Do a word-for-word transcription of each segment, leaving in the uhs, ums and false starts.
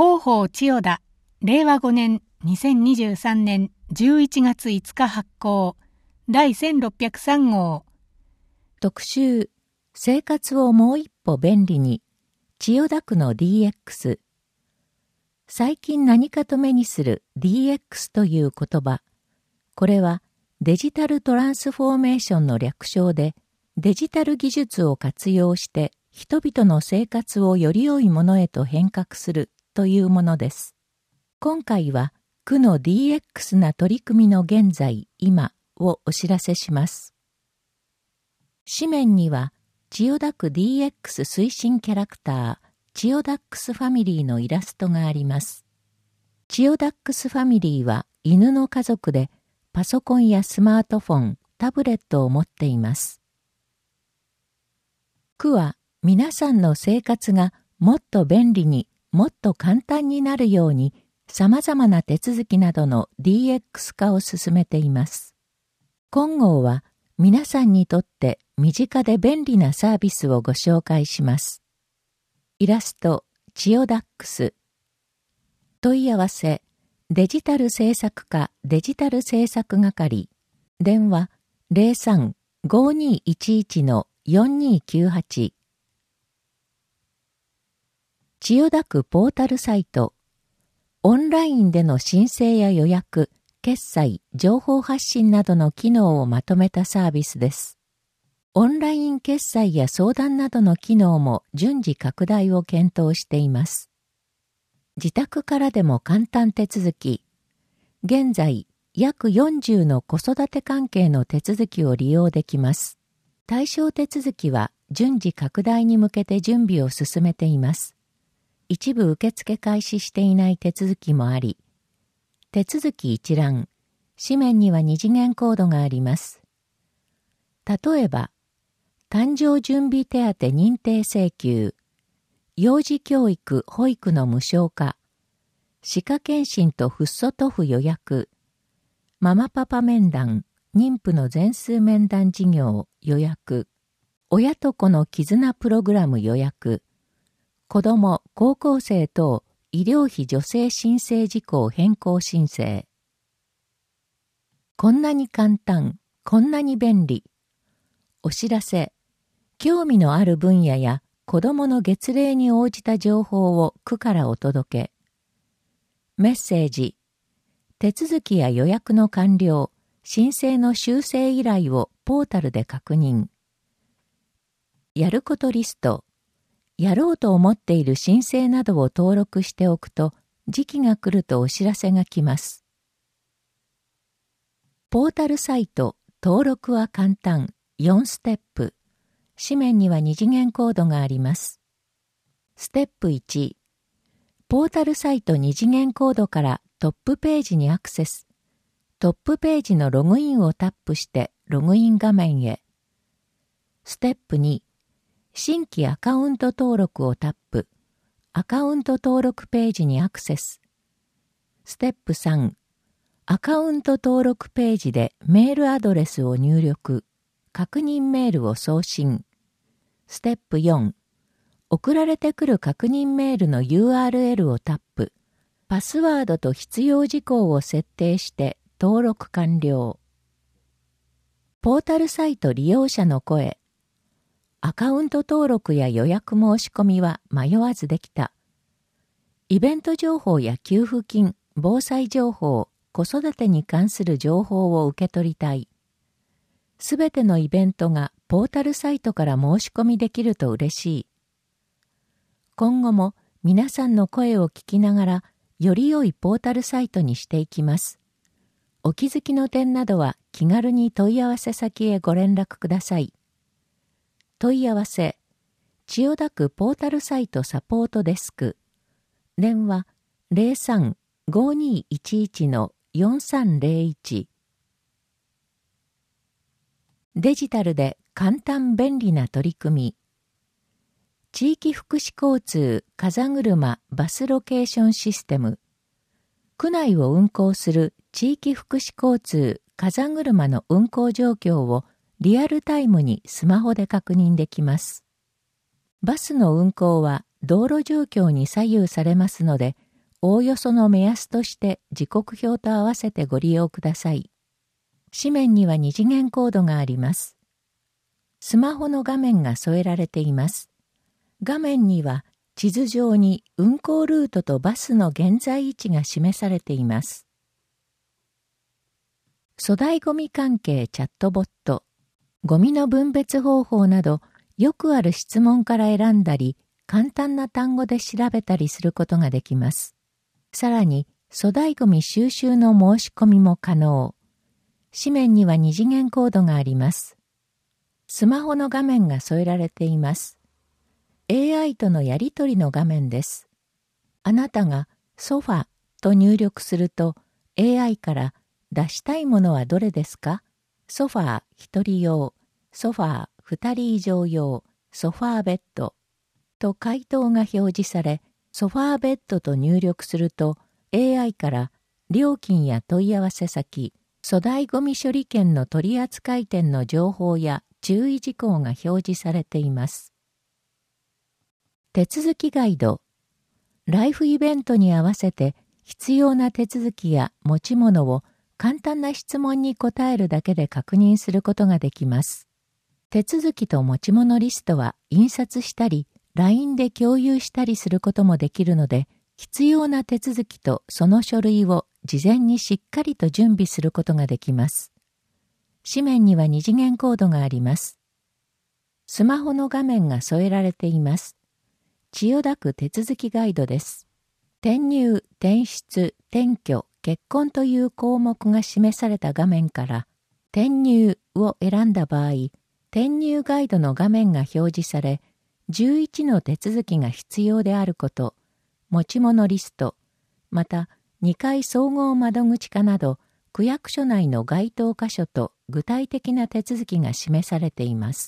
広報千代田れいわごねんにせんにじゅうさんねんじゅういちがついつか発行第せんろっぴゃくさん号特集生活をもう一歩便利に千代田区の ディーエックス。 最近何かと目にする ディーエックス という言葉。これはデジタルトランスフォーメーションの略称で、デジタル技術を活用して人々の生活をより良いものへと変革するというものです。今回は区の ディーエックス な取り組みの現在、今をお知らせします。紙面には千代田区 ディーエックス 推進キャラクター千代ダックスファミリーのイラストがあります。千代ダックスファミリーは犬の家族でパソコンやスマートフォン、タブレットを持っています。区は皆さんの生活がもっと便利にもっと簡単になるように様々な手続きなどの ディーエックス 化を進めています。今号は皆さんにとって身近で便利なサービスをご紹介します。イラスト千代ダックス。問い合わせデジタル政策課デジタル政策係。電話 ゼロさん ごーにーいちいち よんにーきゅうはち。千代田区ポータルサイト。オンラインでの申請や予約、決済、情報発信などの機能をまとめたサービスです。オンライン決済や相談などの機能も順次拡大を検討しています。自宅からでも簡単手続き。現在、約よんじゅうの子育て関係の手続きを利用できます。対象手続きは順次拡大に向けて準備を進めています。一部受付開始していない手続きもあり、手続き一覧、紙面には二次元コードがあります。例えば、誕生準備手当認定請求、幼児教育・保育の無償化、歯科検診とフッ素塗布予約、ママパパ面談、妊婦の全数面談事業予約、親と子の絆プログラム予約、子ども・高校生等医療費助成申請事項変更申請。こんなに簡単、こんなに便利。お知らせ、興味のある分野や子どもの月齢に応じた情報を区からお届け。メッセージ、手続きや予約の完了、申請の修正依頼をポータルで確認。やることリスト、やろうと思っている申請などを登録しておくと、時期が来るとお知らせが来ます。ポータルサイト、登録は簡単、よんステップ。紙面には二次元コードがあります。ステップいち、ポータルサイト二次元コードからトップページにアクセス。トップページのログインをタップしてログイン画面へ。ステップに、新規アカウント登録をタップ。アカウント登録ページにアクセス。ステップさん、アカウント登録ページでメールアドレスを入力。確認メールを送信。ステップよん、送られてくる確認メールの ユーアールエル をタップ。パスワードと必要事項を設定して登録完了。ポータルサイト利用者の声。アカウント登録や予約申し込みは迷わずできた。イベント情報や給付金、防災情報、子育てに関する情報を受け取りたい。すべてのイベントがポータルサイトから申し込みできると嬉しい。今後も皆さんの声を聞きながら、より良いポータルサイトにしていきます。お気づきの点などは気軽に問い合わせ先へご連絡ください。問い合わせ、千代田区ポータルサイトサポートデスク。電話 ゼロさん ごーにーいちいち よんさんゼロいち。デジタルで簡単便利な取り組み。地域福祉交通風車バスロケーションシステム。区内を運行する地域福祉交通風車の運行状況をリアルタイムにスマホで確認できます。バスの運行は道路状況に左右されますので、 おおよその目安として時刻表と合わせてご利用ください。紙面には二次元コードがあります。スマホの画面が添えられています。画面には地図上に運行ルートとバスの現在位置が示されています。粗大ごみ関係チャットボット、ゴミの分別方法などよくある質問から選んだり、簡単な単語で調べたりすることができます。さらに、粗大ごみ収集の申し込みも可能。紙面には二次元コードがあります。スマホの画面が添えられています。エーアイ とのやり取りの画面です。あなたがソファと入力すると エーアイ から出したいものはどれですか？ソファーひとり用、ソファーふたり以上用、ソファーベッドと回答が表示され、ソファーベッドと入力すると エーアイ から料金や問い合わせ先、粗大ごみ処理券の取扱店の情報や注意事項が表示されています。手続きガイド。ライフイベントに合わせて必要な手続きや持ち物を簡単な質問に答えるだけで確認することができます。手続きと持ち物リストは印刷したり、ライン で共有したりすることもできるので、必要な手続きとその書類を事前にしっかりと準備することができます。紙面には二次元コードがあります。スマホの画面が添えられています。千代田区手続きガイドです。転入、転出、転居、結婚という項目が示された画面から、転入を選んだ場合、転入ガイドの画面が表示され、じゅういちの手続きが必要であること、持ち物リスト、またにかい総合窓口課など、区役所内の該当箇所と具体的な手続きが示されています。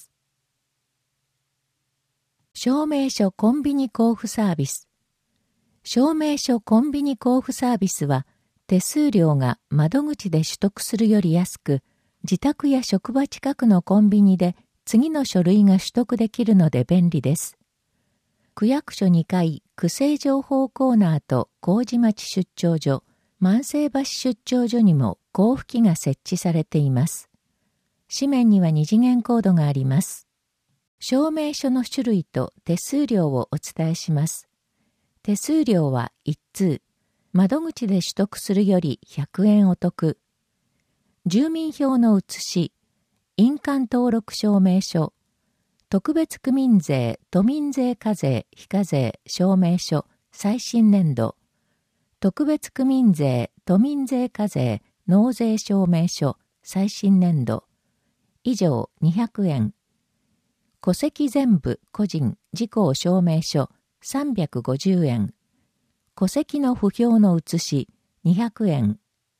証明書コンビニ交付サービス。証明書コンビニ交付サービスは、手数料が窓口で取得するより安く、自宅や職場近くのコンビニで次の書類が取得できるので便利です。区役所にかい区政情報コーナーと麹町出張所、万世橋出張所にも交付機が設置されています。紙面には二次元コードがあります。証明書の種類と手数料をお伝えします。手数料は一通、窓口で取得するよりひゃくえんお得。住民票の写し、印鑑登録証明書、特別区民税、都民税課税、非課税証明書、最新年度、特別区民税、都民税課税、納税証明書、最新年度、以上にひゃくえん。戸籍全部個人事項証明書さんびゃくごじゅうえん。戸籍の不評の写しにひゃくえん。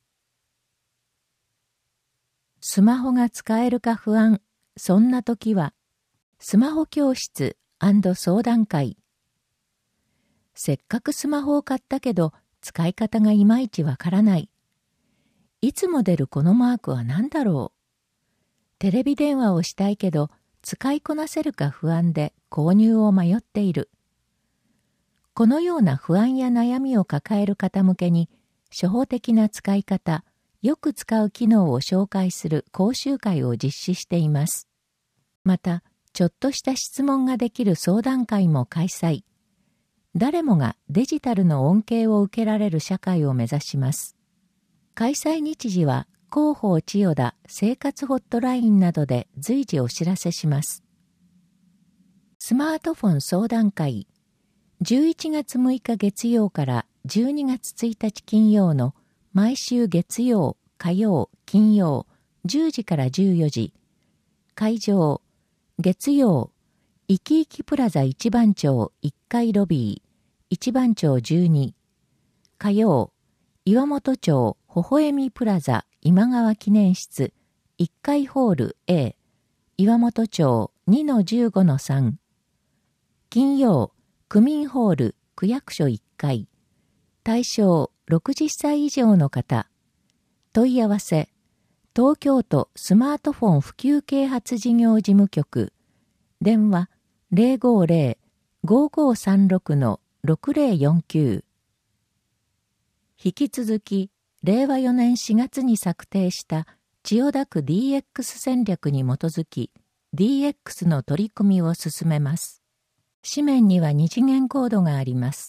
スマホが使えるか不安。そんな時は、スマホ教室&相談会。せっかくスマホを買ったけど、使い方がいまいちわからない。いつも出るこのマークは何だろう。テレビ電話をしたいけど、使いこなせるか不安で購入を迷っている。このような不安や悩みを抱える方向けに、初歩的な使い方、よく使う機能を紹介する講習会を実施しています。また、ちょっとした質問ができる相談会も開催。誰もがデジタルの恩恵を受けられる社会を目指します。開催日時は、広報千代田生活ホットラインなどで随時お知らせします。スマートフォン相談会。じゅういちがつむいか月曜からじゅうにがつついたち金曜の毎週月曜、火曜、金曜じゅうじからじゅうよじ。会場、月曜、いきいきプラザ一番町いっかいロビー、一番町じゅうに。火曜、岩本町微笑みプラザ今川記念室いっかいホール A、岩本町 にのじゅうごのさん。金曜、区民ホール区役所いっかい。対象ろくじゅっさい以上の方。問い合わせ、東京都スマートフォン普及啓発事業事務局。電話 ゼロごゼロ ごごさんろく ろくゼロよんきゅう。 引き続き、れいわよねんしがつに策定した千代田区 ディーエックス 戦略に基づき、ディーエックス の取り組みを進めます。紙面には二次元コードがあります。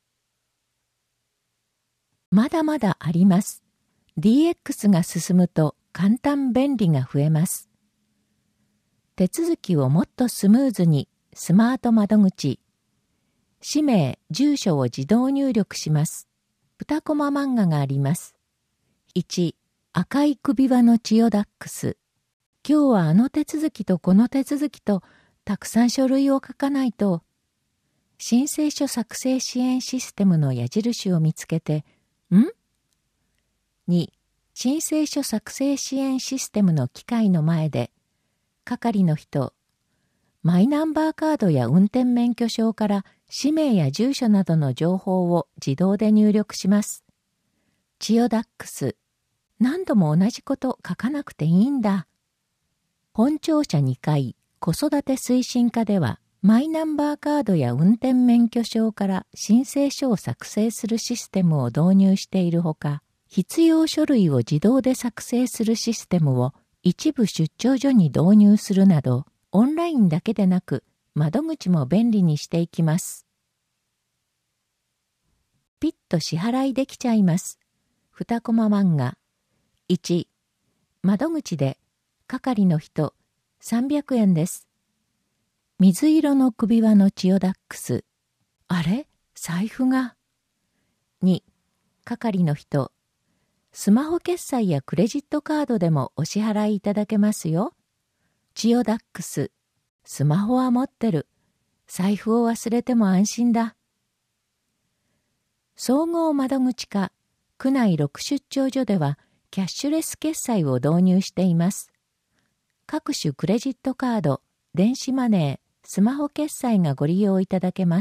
まだまだあります。ディーエックス が進むと簡単便利が増えます。手続きをもっとスムーズにスマート窓口、氏名、住所を自動入力します。にコマ漫画があります。いち、赤い首輪の千代ダックス。今日はあの手続きとこの手続きとたくさん書類を書かないと。申請書作成支援システムの矢印を見つけて、ん?に、申請書作成支援システムの機械の前で、係の人、マイナンバーカードや運転免許証から氏名や住所などの情報を自動で入力します。千代ダックス、何度も同じこと書かなくていいんだ。本庁舎にかい子育て推進課では、マイナンバーカードや運転免許証から申請書を作成するシステムを導入しているほか、必要書類を自動で作成するシステムを一部出張所に導入するなど、オンラインだけでなく窓口も便利にしていきます。ピッと支払いできちゃいます。にコマ漫画。いち、窓口で係の人さんびゃくえんです。水色の首輪の千代ダックス。あれ?財布が。に、係の人。スマホ決済やクレジットカードでもお支払いいただけますよ。千代ダックス。スマホは持ってる。財布を忘れても安心だ。総合窓口課、区内ろく出張所ではキャッシュレス決済を導入しています。各種クレジットカード、電子マネー、スマホ決済がご利用いただけます。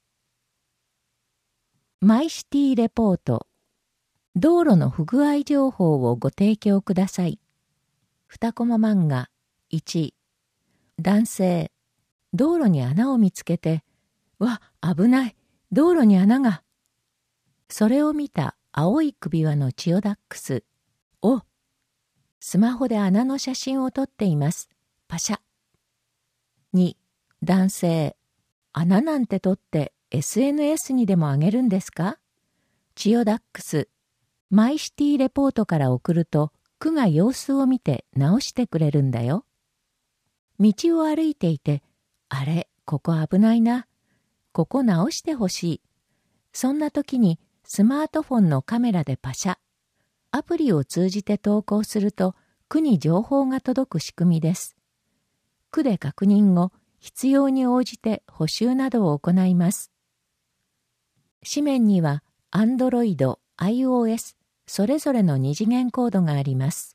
マイシティレポート。道路の不具合情報をご提供ください。にコマ漫画。いち、男性。道路に穴を見つけて、わ、危ない、道路に穴が。それを見た青い首輪の千代ダックス。お、スマホで穴の写真を撮っています。パシャ。に、男性。穴なんて撮って エスエヌエス にでもあげるんですか?千代ダックス。マイシティレポートから送ると、区が様子を見て直してくれるんだよ。道を歩いていて、あれ、ここ危ないな。ここ直してほしい。そんな時にスマートフォンのカメラでパシャ。アプリを通じて投稿すると、区に情報が届く仕組みです。区で確認後、必要に応じて補修などを行います。紙面には Android、iOS、それぞれの二次元コードがあります。